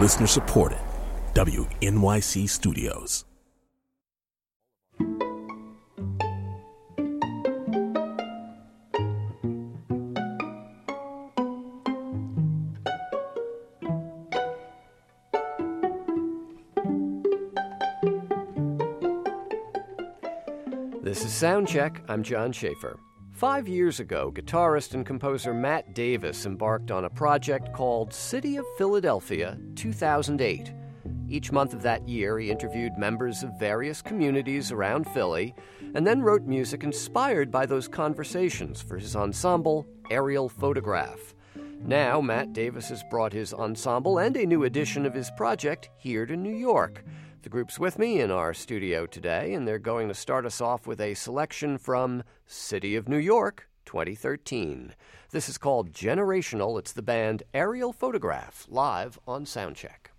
Listener supported. WNYC Studios. This is Soundcheck. I'm John Schaefer. 5 years ago, guitarist and composer Matt Davis embarked on a project called City of Philadelphia 2008. Each month of that year, he interviewed members of various communities around Philly and then wrote music inspired by those conversations for his ensemble, Aerial Photograph. Now, Matt Davis has brought his ensemble and a new edition of his project here to New York. The group's with me in our studio today, and they're going to start us off with a selection from City of New York 2013. This is called Generational. It's the band Aerial Photograph, live on Soundcheck.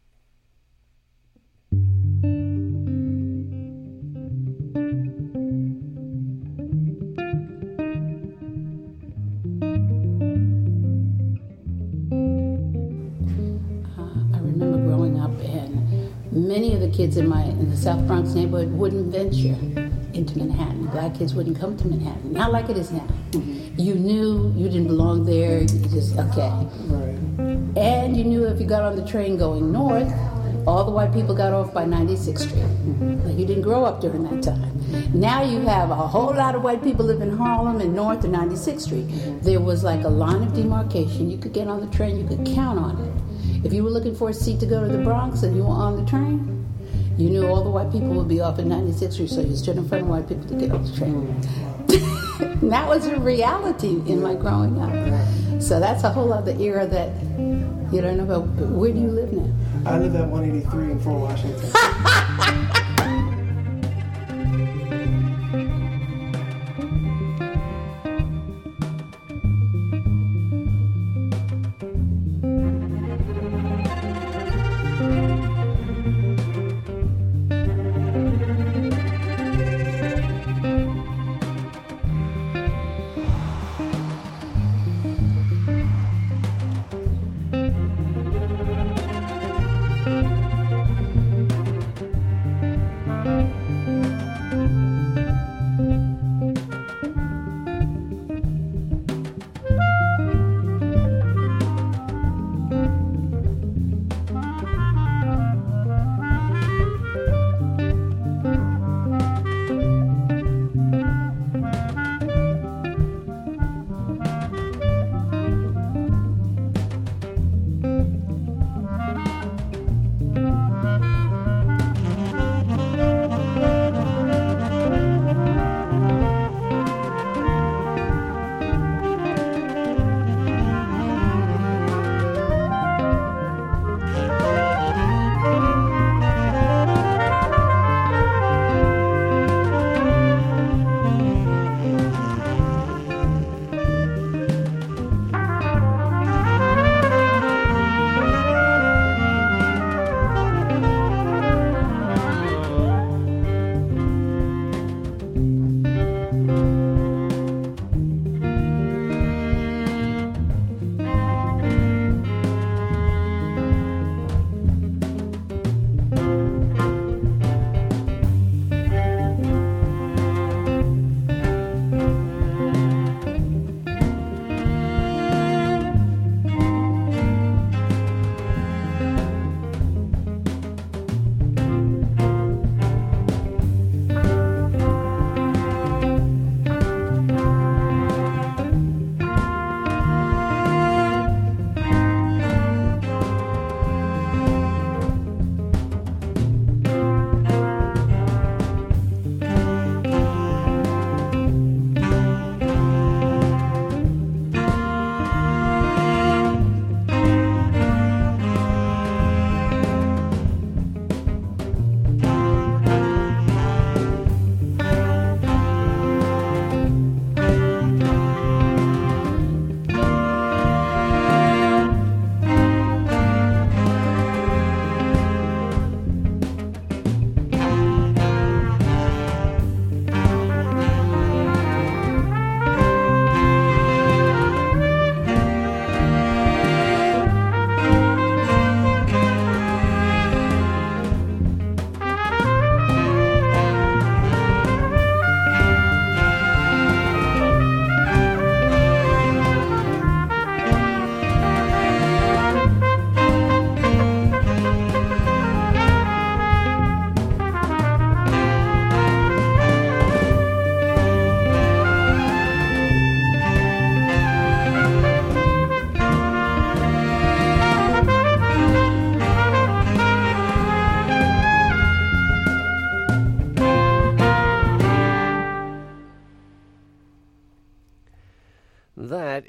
I remember growing up and many of the kids in the South Bronx neighborhood wouldn't venture into Manhattan. Black kids wouldn't come to Manhattan. Not like it is now. Mm-hmm. You knew you didn't belong there. You just, okay. Right. And you knew if you got on the train going north, all the white people got off by 96th Street. Mm-hmm. Like you didn't grow up during that time. Mm-hmm. Now you have a whole lot of white people live in Harlem and north of 96th Street. Mm-hmm. There was like a line of demarcation. You could get on the train, you could count on it. If you were looking for a seat to go to the Bronx and you were on the train, you knew all the white people would be off at 96th Street, so you stood in front of white people to get on the train. And that was a reality in my growing up. So that's a whole other era that you don't know about. Where do you live now? I live at 183 in Fort Washington.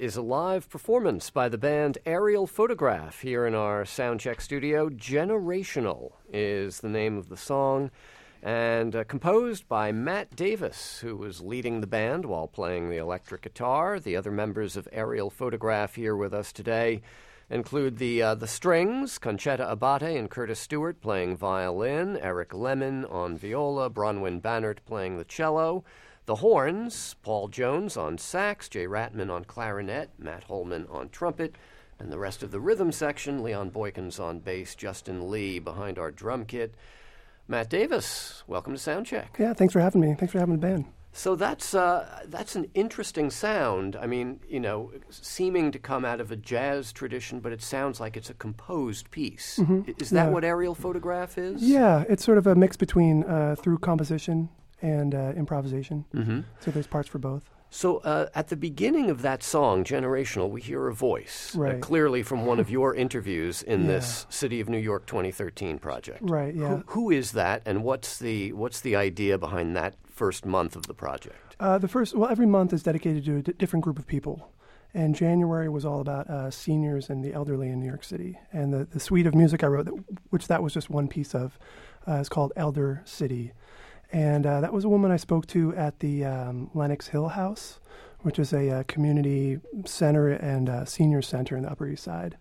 is a live performance by the band Aerial Photograph here in our Soundcheck studio. Generational is the name of the song, and composed by Matt Davis, who was leading the band while playing the electric guitar. The other members of Aerial Photograph here with us today include the strings, Conchetta Abate and Curtis Stewart playing violin, Eric Lemon on viola, Bronwyn Bannert playing the cello, the horns, Paul Jones on sax, Jay Ratman on clarinet, Matt Holman on trumpet, and the rest of the rhythm section, Leon Boykins on bass, Justin Lee behind our drum kit. Matt Davis, welcome to Soundcheck. Yeah, thanks for having me. Thanks for having the band. So that's an interesting sound. I mean, seeming to come out of a jazz tradition, but it sounds like it's a composed piece. Mm-hmm. Is that what Aerial Photograph is? Yeah, it's sort of a mix between through composition and improvisation. Mm-hmm. So there's parts for both. So at the beginning of that song, Generational, we hear a voice, right. Clearly from one of your interviews in this City of New York 2013 project. Right, yeah. Who is that, and what's the idea behind that first month of the project? Every month is dedicated to a different group of people. And January was all about seniors and the elderly in New York City. And the suite of music I wrote, which that was just one piece of, is called Elder City. And that was a woman I spoke to at the Lenox Hill House, which is a community center and senior center in the Upper East Side.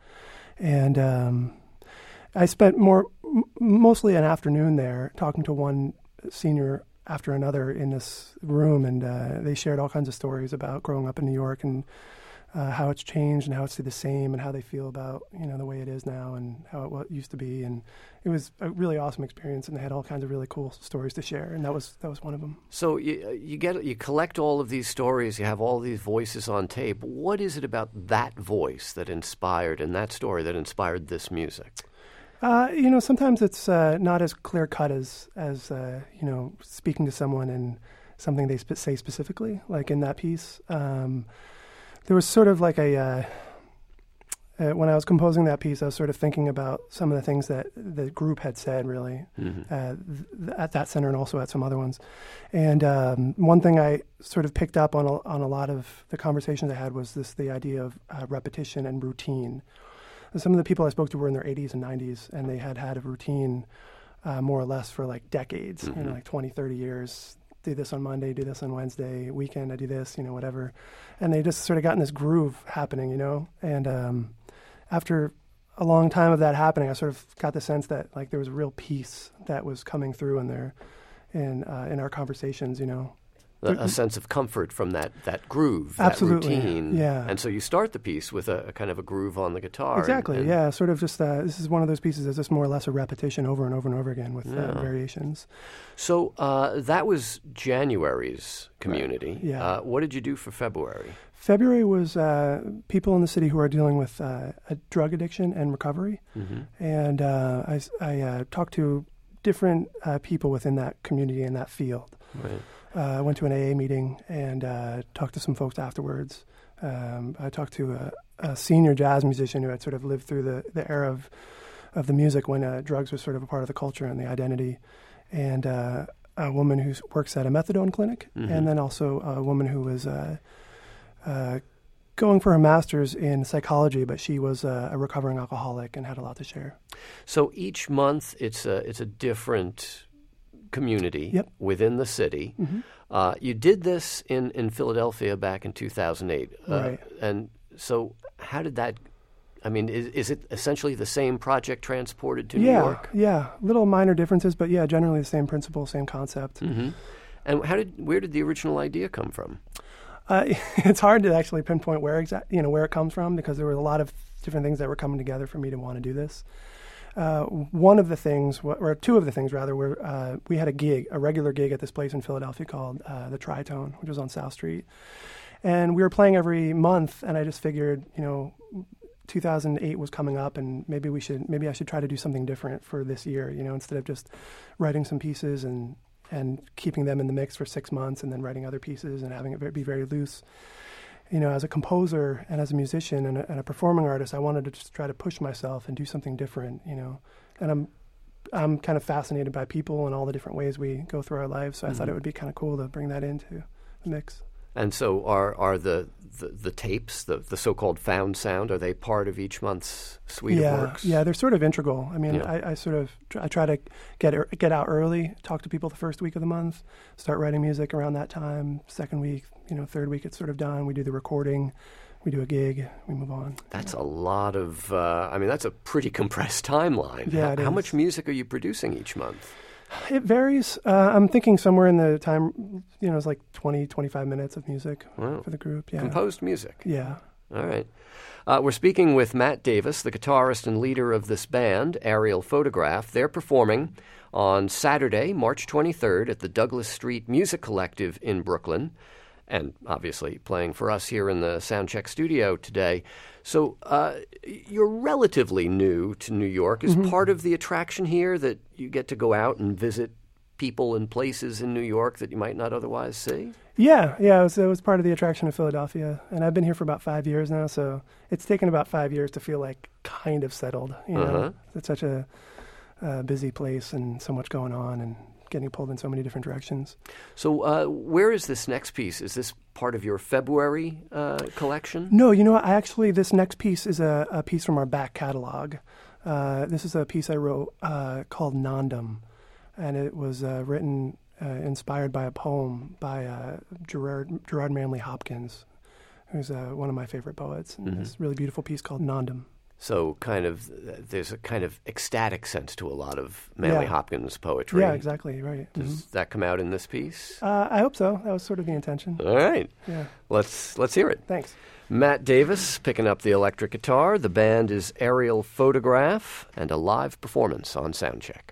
And I spent mostly an afternoon there talking to one senior after another in this room, and they shared all kinds of stories about growing up in New York and how it's changed and how it's the same and how they feel about the way it is now and how it used to be. And it was a really awesome experience, and they had all kinds of really cool stories to share, and that was one of them. So you collect all of these stories, you have all these voices on tape. What is it about that voice that inspired, and that story that inspired this music? Sometimes it's not as clear cut as speaking to someone and something they say specifically, like in that piece. There was sort of like when I was composing that piece, I was sort of thinking about some of the things that the group had said, really, at that center and also at some other ones. And one thing I sort of picked up on a lot of the conversations I had was the idea of repetition and routine. And some of the people I spoke to were in their 80s and 90s, and they had a routine more or less for like decades, like 20, 30 years. Do this on Monday, do this on Wednesday, weekend I do this, whatever. And they just sort of got in this groove happening, And after a long time of that happening, I sort of got the sense that like there was a real peace that was coming through in our conversations, A sense of comfort from that groove, Absolutely, that routine. Yeah. And so you start the piece with a kind of a groove on the guitar. Exactly, yeah. Sort of just, this is one of those pieces that's just more or less a repetition over and over and over again with variations. So that was January's community. Right. Yeah. What did you do for February? February was people in the city who are dealing with a drug addiction and recovery. Mm-hmm. And I talked to different people within that community in that field. Right. I went to an AA meeting and talked to some folks afterwards. I talked to a senior jazz musician who had sort of lived through the era of the music when drugs was sort of a part of the culture and the identity, and a woman who works at a methadone clinic, and then also a woman who was going for her master's in psychology, but she was a recovering alcoholic and had a lot to share. So each month it's a different community within the city. Mm-hmm. You did this in Philadelphia back in 2008. Right. And so how did that, is it essentially the same project transported to New York? Yeah, little minor differences, but yeah, generally the same principle, same concept. Mm-hmm. And where did the original idea come from? It's hard to actually pinpoint where it comes from, because there were a lot of different things that were coming together for me to want to do this. One of the things, or two of the things rather, were we had a regular gig at this place in Philadelphia called the Tritone, which was on South Street. And we were playing every month, and I just figured, 2008 was coming up, and maybe I should try to do something different for this year, instead of just writing some pieces and keeping them in the mix for 6 months and then writing other pieces and having it be very loose. As a composer and as a musician and a performing artist, I wanted to just try to push myself and do something different, And I'm kind of fascinated by people and all the different ways we go through our lives, so I thought it would be kind of cool to bring that into the mix. And so are the tapes, the so-called found sound, are they part of each month's suite of works? Yeah, they're sort of integral. I mean, Yeah. I try to get out early, talk to people the first week of the month, start writing music around that time. Second week, third week, it's sort of done. We do the recording, we do a gig, we move on. That's a lot of, that's a pretty compressed timeline. Yeah, it How is. much music are you producing each month? It varies. I'm thinking somewhere in the time, it's like 20, 25 minutes of music Wow. for the group. Yeah. Composed music. Yeah. All right. We're speaking with Matt Davis, the guitarist and leader of this band, Aerial Photograph. They're performing on Saturday, March 23rd at the Douglas Street Music Collective in Brooklyn, and obviously playing for us here in the Soundcheck studio today. So you're relatively new to New York. Is part of the attraction here that you get to go out and visit people and places in New York that you might not otherwise see? Yeah. It was part of the attraction of Philadelphia, and I've been here for about 5 years now. So it's taken about 5 years to feel like kind of settled. It's such a busy place and so much going on, and getting pulled in so many different directions. So where is this next piece? Is this part of your February collection? No, this next piece is a piece from our back catalog. This is a piece I wrote called Nandam, and it was written inspired by a poem by Gerard Manley Hopkins, who's one of my favorite poets. And this really beautiful piece called Nandam. So there's a kind of ecstatic sense to a lot of Manley Hopkins poetry. Yeah, exactly, right. Does that come out in this piece? I hope so. That was sort of the intention. All right. Yeah. Let's hear it. Thanks. Matt Davis picking up the electric guitar. The band is Aerial Photograph, and a live performance on Soundcheck.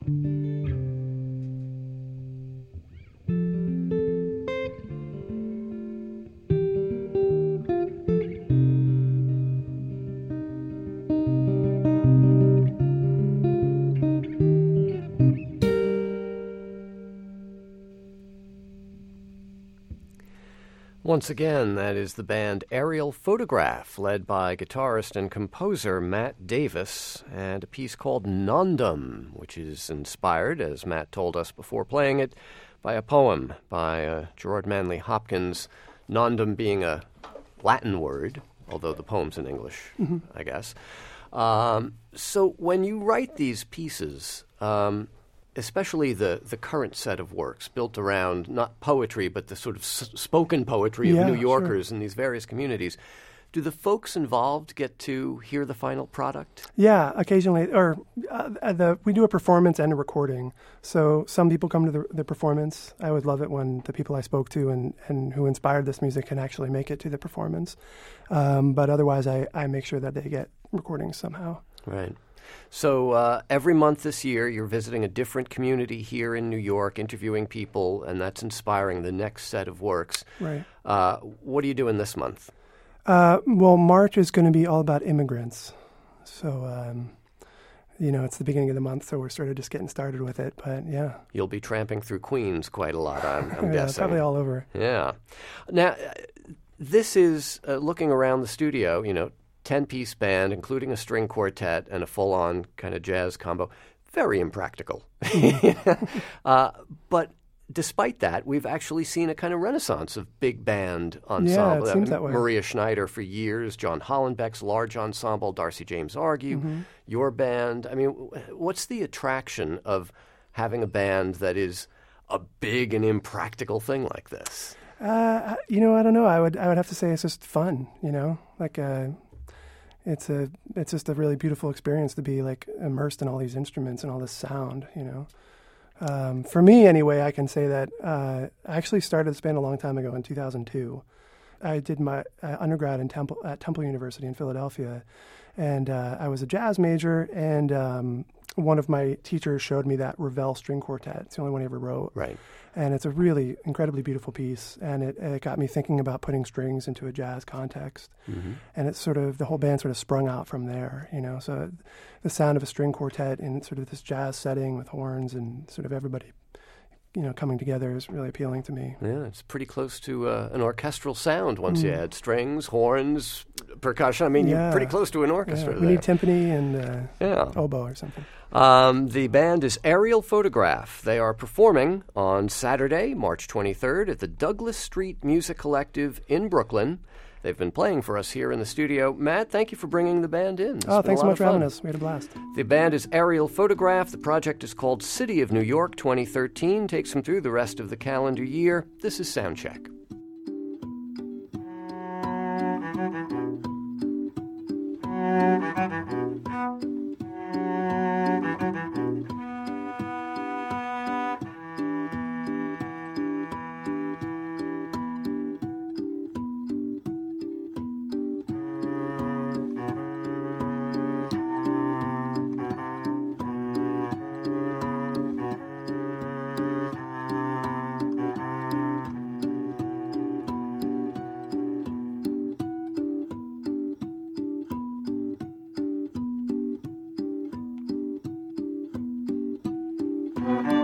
Once again, that is the band Aerial Photograph, led by guitarist and composer Matt Davis, and a piece called Nondum, which is inspired, as Matt told us before playing it, by a poem by Gerard Manley Hopkins, Nondum being a Latin word, although the poem's in English, I guess. So when you write these pieces, especially the current set of works built around not poetry, but the sort of spoken poetry of New Yorkers in these various communities, do the folks involved get to hear the final product? Yeah, occasionally. Or we do a performance and a recording. So some people come to the performance. I would love it when the people I spoke to and who inspired this music can actually make it to the performance. But otherwise, I make sure that they get recordings somehow. Right. So every month this year, you're visiting a different community here in New York, interviewing people, and that's inspiring the next set of works. Right. What are you doing this month? Well, March is going to be all about immigrants. So, it's the beginning of the month, so we're sort of just getting started with it. But, yeah. You'll be tramping through Queens quite a lot, I'm guessing. Probably all over. Yeah. Now, this is, looking around the studio, 10-piece band, including a string quartet and a full-on kind of jazz combo. Very impractical. But despite that, we've actually seen a kind of renaissance of big band ensemble. Yeah, it seems that way. Maria Schneider for years, John Hollenbeck's large ensemble, Darcy James Argue, your band. I mean, what's the attraction of having a band that is a big and impractical thing like this? I don't know. I would have to say it's just fun, like it's just a really beautiful experience to be like immersed in all these instruments and all this sound, For me, anyway, I can say that I actually started this band a long time ago in 2002. I did my undergrad at Temple University in Philadelphia, and I was a jazz major, and one of my teachers showed me that Ravel string quartet. It's the only one he ever wrote. Right. And it's a really incredibly beautiful piece, and it got me thinking about putting strings into a jazz context. And it's sort of, the whole band sort of sprung out from there, So the sound of a string quartet in sort of this jazz setting with horns and sort of everybody, coming together is really appealing to me. Yeah, it's pretty close to an orchestral sound once you add strings, horns, percussion. I mean, you're pretty close to an orchestra there. We need timpani and oboe or something. The band is Aerial Photograph. They are performing on Saturday, March 23rd at the Douglas Street Music Collective in Brooklyn. They've been playing for us here in the studio. Matt, thank you for bringing the band in. Thanks so much for having us. We had a blast. The band is Aerial Photograph. The project is called City of New York 2013. Takes them through the rest of the calendar year. This is Soundcheck. Mm-hmm.